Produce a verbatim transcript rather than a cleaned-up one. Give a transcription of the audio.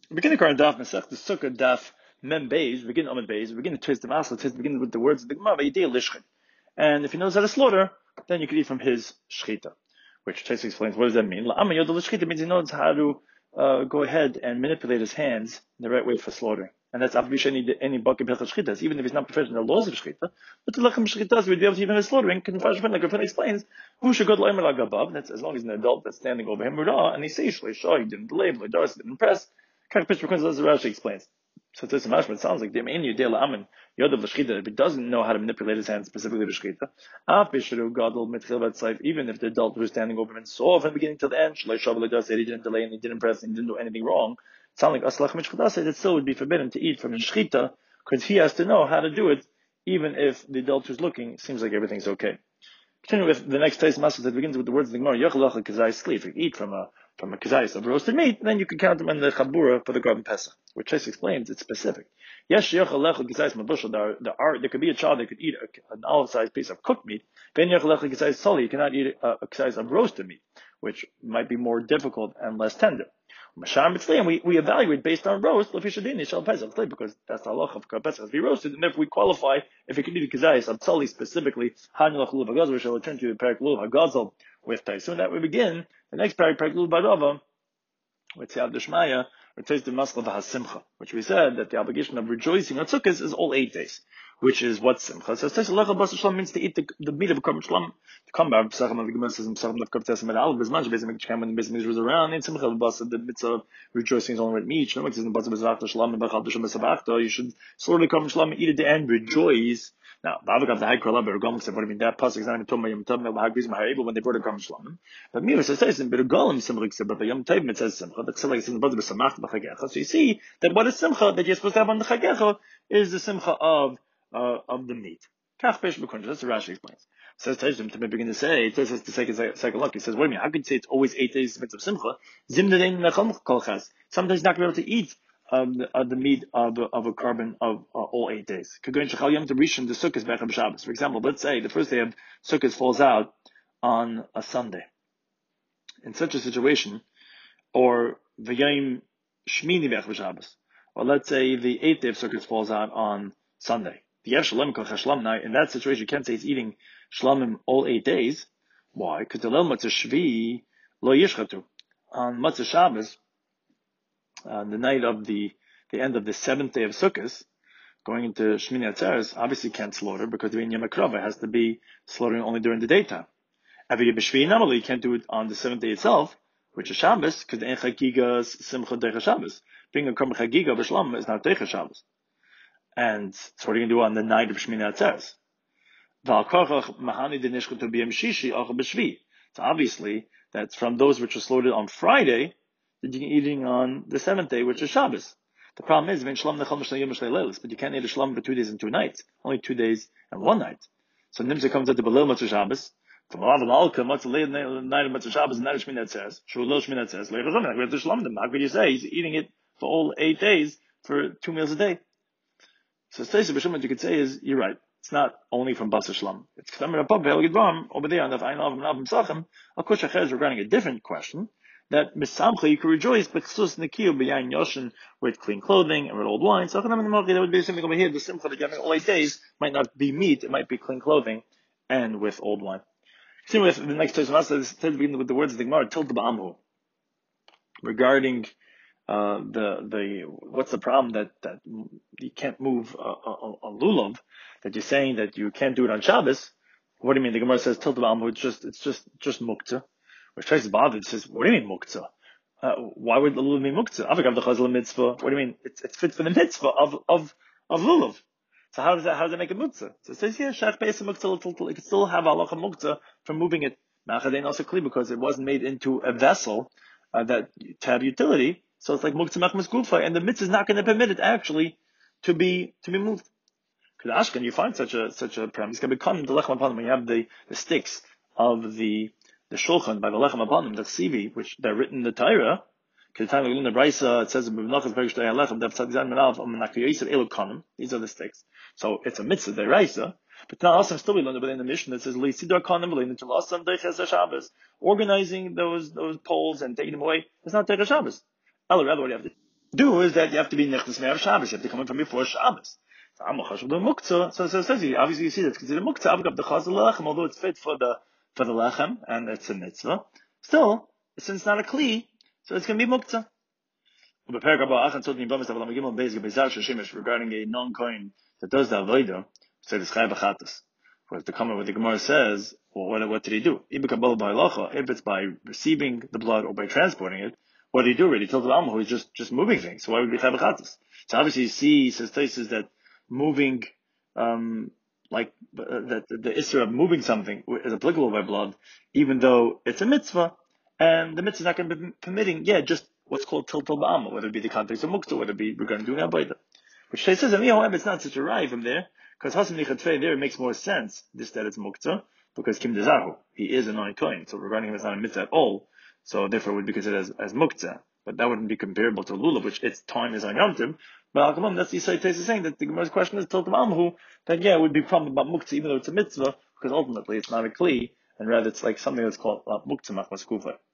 Begin the current daf Masech the Sukkah daf Mem Beis. Begin Amud Beis. Begin to twist the masla. Twist begin with the words of the Gemara. Vayidei lishchin. And if he knows how to slaughter, then you could eat from his shchita. Which Chase explains. What does that mean? La'ama yodel lishchita means he knows how to uh, go ahead and manipulate his hands in the right way for slaughtering. And that's after any any bucket of shchitas, even if he's not professional in the laws of shchita. But the lechem shchitas would be able to even his slaughtering. Like Rav explains, who should go to l'emer lagabav? That's as long as an adult that's standing over him. And he says, "Shloisha, he didn't delay, he didn't press." Rashi explains. So this mashma, it sounds like if he doesn't know how to manipulate his hands specifically to shchita, even if the adult who is standing over him and saw from the beginning to the end, he didn't delay and he didn't press and he didn't do anything wrong, it sounds like it still would be forbidden to eat from his shchita because he has to know how to do it, even if the adult who's looking seems like everything's okay. Continue with the next taste masas that begins with the words of the Gemara, Yochel kazai sleep. If you eat from a from a kazais of roasted meat, then you can count them in the chabura for the Korban Pesach, which Chase explains it's specific. Yes, Yochel kazais mabushal. There, there are there could be a child that could eat a, an olive-sized piece of cooked meat. Then Yochel kazais soli, you cannot eat a, a kazais of roasted meat, which might be more difficult and less tender. And we, we evaluate based on roast, because that's the halacha of Korban Pesach to be roasted, and if we qualify, if it can be the kazayis of tzali specifically, which shall return to Perek Lulav Hagazal with Taisun, that we begin the next Perek Perek Lulav Badava with Siyad Deshmaya, which says the Masla V'Hasimcha, which we said that the obligation of rejoicing on Sukkot is all eight days, which is what Simcha. So it says Lecha Bas Shalom means to eat the, the meat of a Korban Shalom. To come back, Pesachim of the Gemara says Pesachim of Korban Pesach with Al Bezman, basically when the business was around, in Simcha Bas the mitzvah of rejoicing is only with meat. No, it says in Bas Bezvachta Shalom and Bachal B'Shem Besavachta, you should slaughter the Korban Shalom and eat it at the end, rejoice. Now, Bavak of the High Krala Bergom said, what do you mean that pasuk is not even talking about Yom Tov Mel Hagriz Maharibu when they brought a Korban Shalom. But Mira says in Bergom Simcha said, but the Yom Tov it says Simcha. That's like in the Bas Besamach B'Chagecha. So you see that what is Simcha that you're supposed to have on the Chagecha is the Simcha of uh, of the meat. Kach Pesh B'Kunj. That's what Rashi explains. Says Teshuvah to begin to say, it says to take a second look. He says, wait a minute, how could you say it's always eight days of Simcha? Zim Nedein Nechal Kolchas. Sometimes you're not going to be able to eat Um, the, uh, the meat of, of a carbon of uh, all eight days. For example, let's say the first day of Sukkot falls out on a Sunday. In such a situation, or V'yayim Shmini B'Echad Shabbos, or let's say the eighth day of Sukkot falls out on Sunday. The Yesh Shalom Kol Chashlam. Now, in that situation, you can't say it's eating Shlamim all eight days. Why? Because the Lel Matzah Shvi Lo Yishchatu. On Matzah Shabbos, on the night of the, the end of the seventh day of Sukkot, going into Shmini Atzeres, obviously can't slaughter because the Yom Krova has to be slaughtering only during the daytime. Aviyah B'Shvi Namali, you can't do it on the seventh day itself, which is Shabbos, because the En Chagiga Simcha Deicha Shabbos. Being a Korban Chagiga B'Shlam is not Deicha Shabbos. And so what are you going to do on the night of Shmini Atzeres? V'al Mahani Dinishcha to B'Yom Shishi Acha B'Shvi. So obviously, that's from those which are slaughtered on Friday, that you're eating on the seventh day, which is Shabbos. The problem is, but you can't eat a shlam for two days and two nights. Only two days and one night. So Nimsa comes out to Belil Matzah Shabbos. From Alav and Alka, Matzah late night of Matzah Shabbos, and that is Shmini Atzeres. Shulul Shmini Atzeres. Later on, we have to shlam them. How could you say he's eating it for all eight days for two meals a day? So Stacey B'Shimon, you could say is, you're right. It's not only from Basa Shlam. It's K'tamir Apab, Ve'el over there on the Ayin Av and Av Sachem. Al Kush Acher is regarding a different question. That misamcha you can rejoice, but chsus nekiyu b'yayin yoshin with clean clothing and with old wine. So that would be something over here. The simcha that you're having all eight days might not be meat; it might be clean clothing and with old wine. See with the next Tosfos says begin with the words of the Gemara Tilta ba'amhu regarding uh, the the what's the problem that that you can't move a, a, a lulav, that you're saying that you can't do it on Shabbos. What do you mean? The Gemara says Tilta ba'amhu. It's just it's just just muktzah. Which tries to bother, it says, what do you mean muktzah? Uh, why would the lulav be muktzah? Avagav the chazal mitzvah. What do you mean? It's, it's fit for the mitzvah of, of, of lulav. So how does that, how does that make a muktzah? So it says here, shach beis muktzah, it can still have halacha muktzah from moving it. Nachadein also clear because it wasn't made into a vessel, uh, that, to have utility. So it's like muktzah machmas gufa, and the mitzvah is not going to permit it actually to be, to be moved. Because Ashkan, you find such a, such a premise. It's going to become the lechem upon when you have the, the sticks of the, the shulchan by the lechem upon the sivi, which they're written in the Torah. Because the time we learn the Brisa, it says these are the sticks. So it's a mitzvah deraisa. But now also still we learn in the mission that says organizing those those poles and taking them away. It's not Teirah Shabbos. Rather, what do you have to do is that you have to be nechtas me'er Shabbos. You have to come in from before Shabbos. So I'm a chashuv the muktzah. So, so it says you, obviously you see that's considered muktzah. Avgav the chazal lechem, although it's fit for the for the lechem and it's a mitzvah. Still, since it's not a kli, so it's going to be muktzah. Regarding a non-coin that does the avodah, so it's chai b'chatas. Whereas the comment what the Gemara says, well, what, what did he do? If it's by receiving the blood or by transporting it, what did he do already? He told the Alma who is just, just moving things. So why would it be chai b'chatas? So obviously you see, says Taisus that moving, um, like, uh, that the, the issue of moving something is applicable by blood, even though it's a mitzvah, and the mitzvah is not going to be permitting, yeah, just what's called tiltal ba'ama, whether it be the context of muktzah, whether it be regarding doing avodah. Which says, however, it's not such a rai from there, because hasim nichatfei there, it makes more sense, this that it's muktzah, because kim dezahu, he is a non-kohen, so regarding him it's not a mitzvah at all, so therefore it would be considered as, as muktzah. But that wouldn't be comparable to lulav, which its time is on Yom Tov. But al kamam, that's the Yisai Tais is saying that the Gemara's question is tiltal ba'amhu, that yeah, it would be problem about muktzah, even though it's a mitzvah, because ultimately it's not a kli, and rather it's like something that's called uh, muktzah machmas kufa.